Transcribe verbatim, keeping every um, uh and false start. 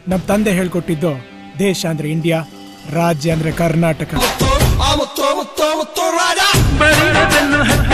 ನಮ್ ತಂದೆ ಹೇಳ್ಕೊಟ್ಟಿದ್ದು ದೇಶ ಅಂದ್ರೆ ಇಂಡಿಯಾ, ರಾಜ್ಯ ಅಂದ್ರೆ ಕರ್ನಾಟಕ.